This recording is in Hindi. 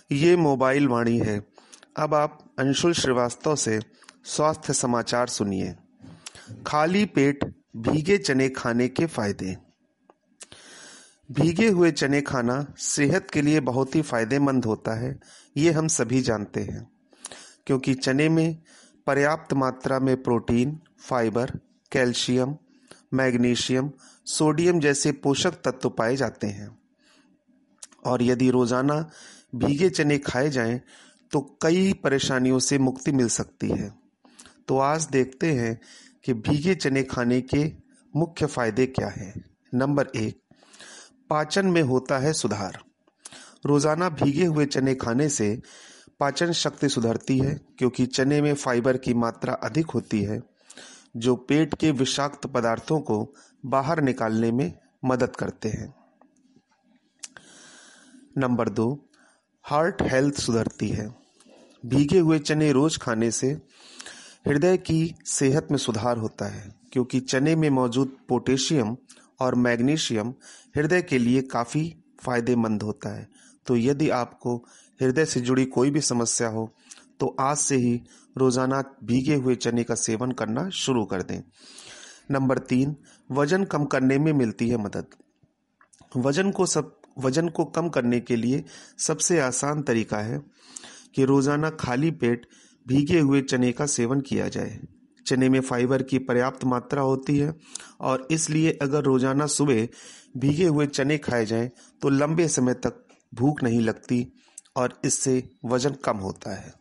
ये मोबाइल वाणी है। अब आप अंशुल श्रीवास्तव से स्वास्थ्य समाचार सुनिए। खाली पेट भीगे चने खाने के फायदे। भीगे हुए चने खाना सेहत के लिए बहुत ही फायदेमंद होता है, ये हम सभी जानते हैं, क्योंकि चने में पर्याप्त मात्रा में protein, fibre, calcium, magnesium, sodium जैसे पोषक तत्व पाए जाते हैं। और यदि रोजाना भीगे चने खाए जाएं तो कई परेशानियों से मुक्ति मिल सकती है। तो आज देखते हैं कि भीगे चने खाने के मुख्य फायदे क्या हैं। नंबर 1, पाचन में होता है सुधार। रोजाना भीगे हुए चने खाने से पाचन शक्ति सुधरती है, क्योंकि चने में फाइबर की मात्रा अधिक होती है, जो पेट के विषाक्त पदार्थों को बाहर निकालने में मदद करते हैं। नंबर 2, हार्ट हेल्थ सुधरती है। भीगे हुए चने रोज खाने से हृदय की सेहत में सुधार होता है, क्योंकि चने में मौजूद पोटेशियम और मैग्नीशियम हृदय के लिए काफी फायदेमंद होता है। तो यदि आपको हृदय से जुड़ी कोई भी समस्या हो तो आज से ही रोजाना भीगे हुए चने का सेवन करना शुरू कर दें। नंबर 3, वजन कम करने में मिलती है मदद। वजन को कम करने के लिए सबसे आसान तरीका है कि रोजाना खाली पेट भीगे हुए चने का सेवन किया जाए। चने में फाइबर की पर्याप्त मात्रा होती है और इसलिए अगर रोजाना सुबह भीगे हुए चने खाए जाएं तो लंबे समय तक भूख नहीं लगती और इससे वजन कम होता है।